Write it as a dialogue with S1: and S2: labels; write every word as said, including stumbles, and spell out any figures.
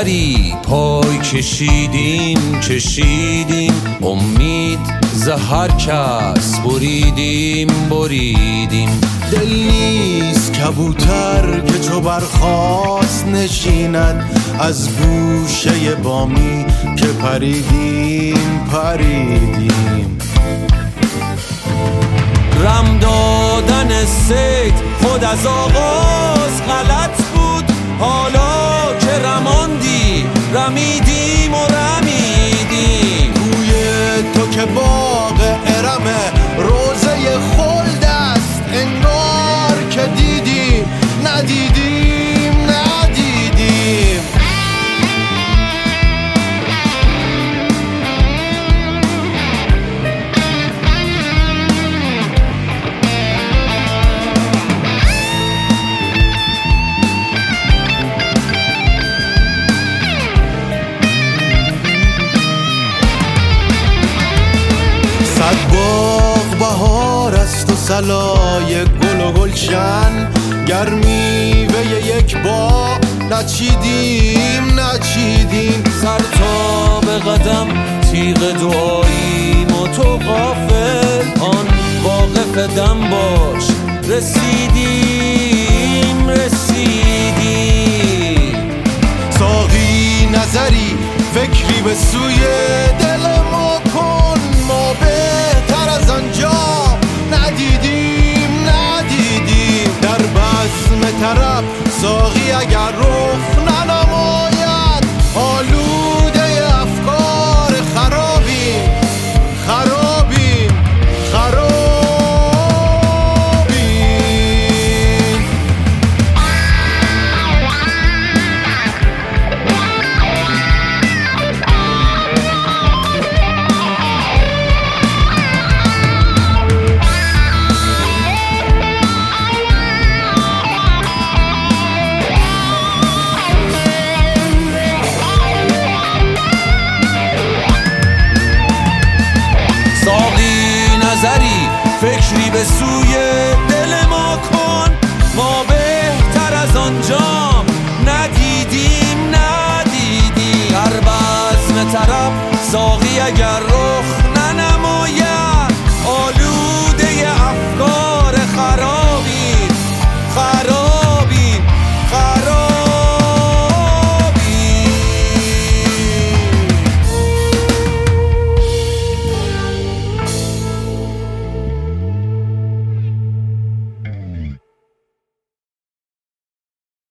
S1: نظری پای کشیدیم کشیدیم، امید زهر کس بریدیم بریدیم.
S2: دل نیست کبوتر که چو برخاست نشیند، از گوشه بامی که پریدیم پریدیم.
S1: رم دادن سید خود از آغاز غلط بود، حالا که رماندی رمیدیم و رمیدیم.
S2: گوی تو که باغ ارم روزه خلد است، انگار که دیدیم ندیدیم ندیدیم. صد باغ بهار است و صلای گل و گلشن، گرمی و یک باغ نچیدیم نچیدیم.
S1: سر تا به قدم تیغ دعاییم و تو غافل، آن واقف دم باش رسیدیم رسیدیم.
S2: ساقی نظری فکری به سوی دل ما کن، ما بهتر از آنجا ندیدیم ندیدیم. در بزم طرب ساقی اگر رخ ننما